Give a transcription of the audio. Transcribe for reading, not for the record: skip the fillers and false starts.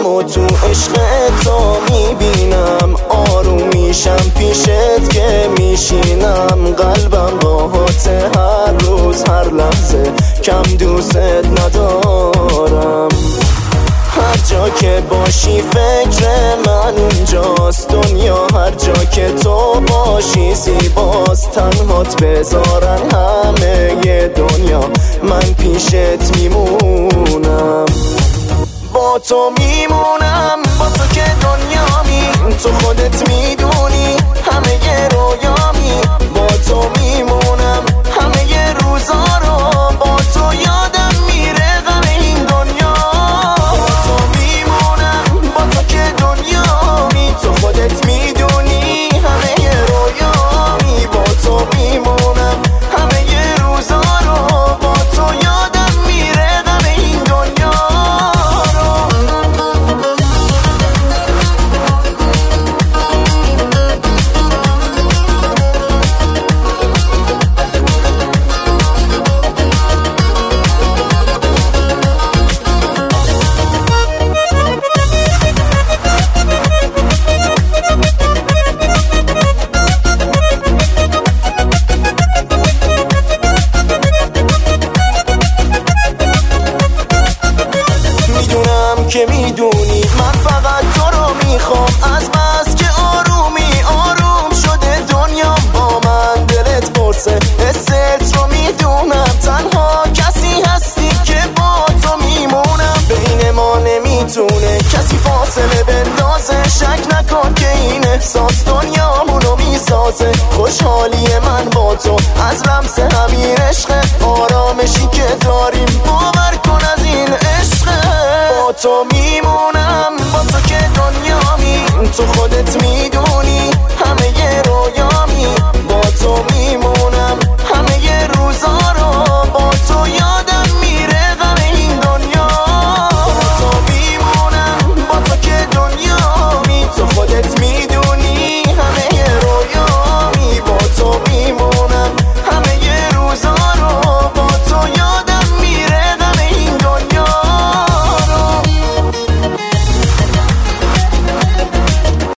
و تو عشق تو میبینم، آروم میشم پیشت که میشینم. قلبم راحت هر روز هر لحظه، کم دوست ندارم. هر جا که باشی فکر من اونجاست، دنیا هر جا که تو باشی زیباست. تنهات بذارن همه دنیا، من پیشت میمونم. با تو میمونم، با تو که دنیامی، تو خودت میدونی همه رویامی. با تو میمونم همه روزا رو، با تو یادم میره غم این دنیا. با تو میمونم، با تو که دنیامی، تو خودت میدونی همه رویامی. با تو میمونم همه روزا رو، با تو یادم میره غم این دنیا. که میدونی من فقط تو رو میخوام، از بس که آرومی آروم شده دنیا با من. دلت پرسه حست رو میدونم، تنها کسی هستی که با تو میمونم. بین ما نمیتونه کسی فاصله بندازه، شک نکن که این احساس دنیامونو میسازه. خوشحالی من با تو از لمس همین عشقه، آرامشی که داریم باور کن از این عشقه. با تو میمونم، با تو که دنیامی، تو خودت